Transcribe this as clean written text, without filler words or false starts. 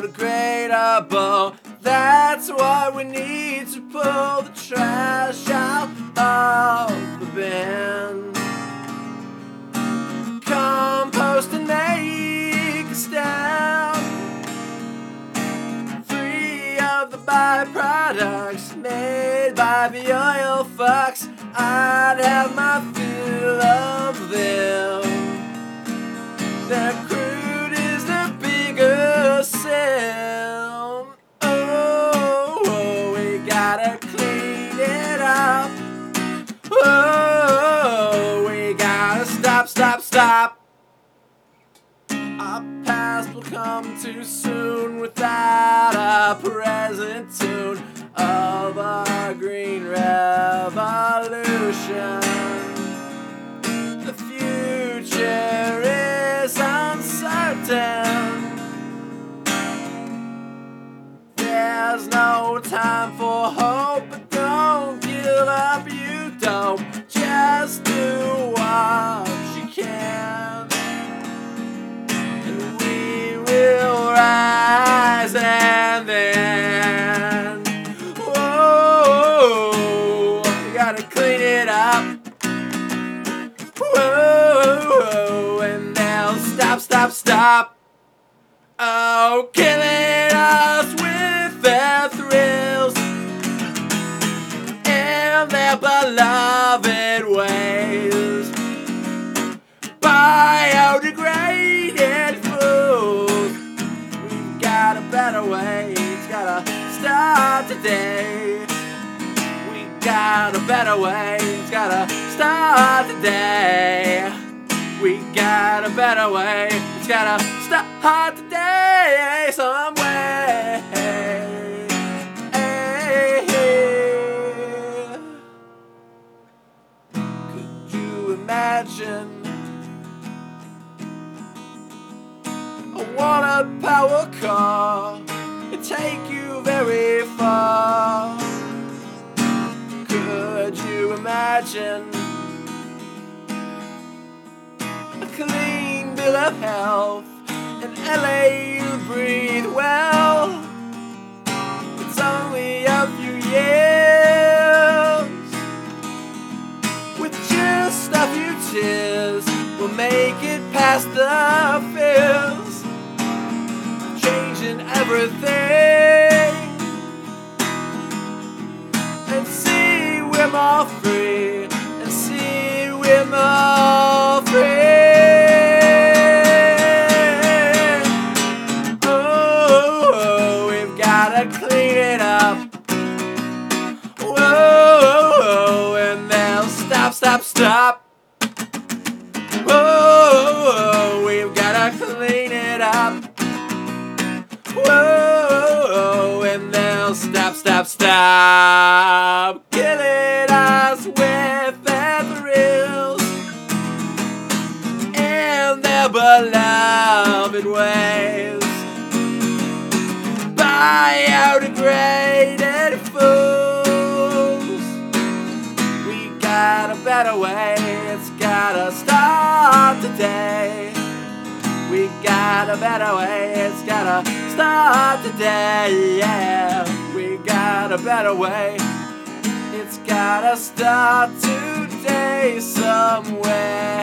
biodegradable. That's why we need to pull the trash out of the bin. Compost and make a stand. 3 of the byproducts made by the oil fucks, I'd have my fill of them. Their crude is the bigger sin. Oh, we gotta clean it up. Oh, we gotta stop. Our past will come too soon without a present tune of our green revolution. The future is uncertain. There's no time for hope, but don't give up, you don't. Just do what you can, and we will rise and then, whoa, we gotta clean it up. Whoa, and they'll stop. Oh, killing us with their thrills and their beloved ways. Biodegraded fools. We've got a better way. It's gotta start today. We got a better way. It's gotta start today. We got a better way. It's gotta start today some way. Could you imagine a water power car? It'd take you very far. Could you imagine a clean bill of health in LA? You breathe well. It's only a few years. With just a few tears, we'll make it past the fears, changing everything, and see we're more free, and see we're more free. Oh, we've gotta clean it up. Whoa, and they'll stop. Whoa, we've gotta clean it up. Whoa, and they'll stop. Killing us with their thrills and their beloved ways. Biodegraded fools. We got a better way. It's gotta start today. We got a better way. It's gotta start today. Yeah, we got a better way. It's gotta start today somewhere.